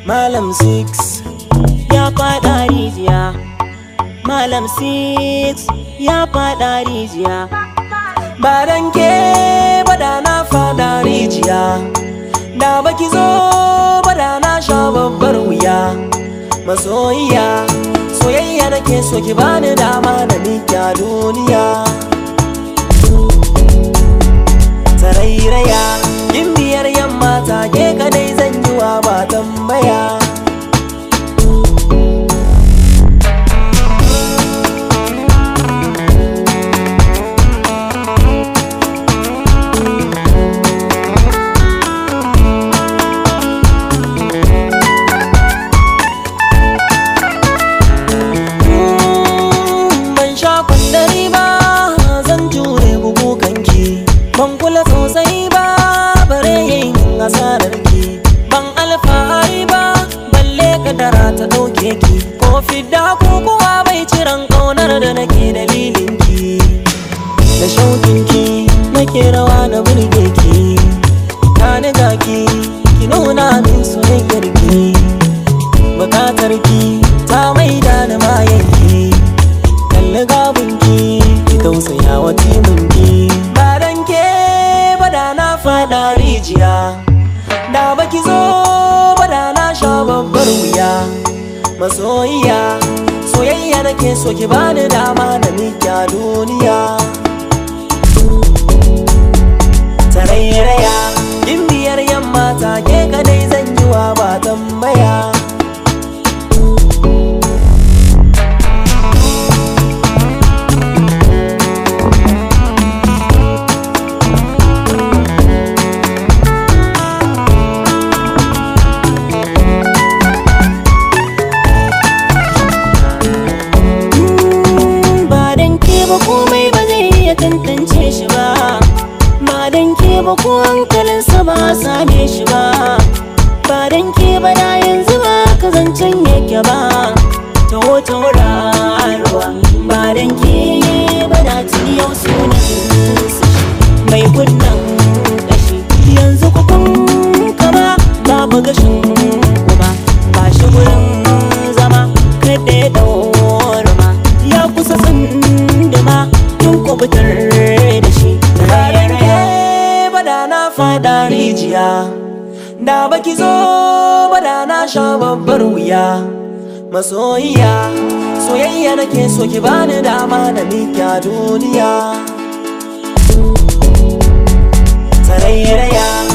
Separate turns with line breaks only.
Malam 6 ya faɗa rijiya. Malam 6 ya faɗa rijiya. Ba dan ke ba da na faɗa rijiya. Da baki zo ba da na sha babbar wuya. Masoyiya, soyayya nake so ki bani dama na miƙa duniya. Tarairaya, yin biyar yamma take kadai zan yi wa ba tambaya. Ban sha kwandari ba, zan jure bugu kanki. Ban kula sosai ba, bare yin asararki. Ban alfahari ba, balle kadara ta ɗauke ki. Ko fidda ko kuwa bai ciran ƙaunar da nake dalilinki. Da shauƙinki nake rawa na burge ki. Ta niga ki nuna min soyayyarki. Bukatarki ta maida ni mayanki. Kalli gabinki ki tausaya wa timinki. Ba dan ke ba da na faɗa rijiya. Da baki zo ba da na sha babbar wuya. Masoyiya, soyayya nake so ki bani dama na miƙa duniya. Tarairaya, yin biyar yamma take kadai zan yi wa ba tambaya. Komai ba zai iya tantance shi ba. Ba dan ke ba ko hankalinsa ba a same shi ba. Ba dan ke ba da yanzu ba ka zancen yake ba. Taho tauraruwa, ba dan ke ba da tuni yau sunan mai kunnan kashi. Yanzu kukun kama babu gashin kuma. Ba shi gurin zama kada ya daurama. Ya kusa tsindima tun kubutar da shi. Rarare ba da na faɗa rijiya. Da baki zo ba da na sha babbar wuya. Masoyiya, soyayya nake so ki bani dama na miƙa duniya. Tarairaya.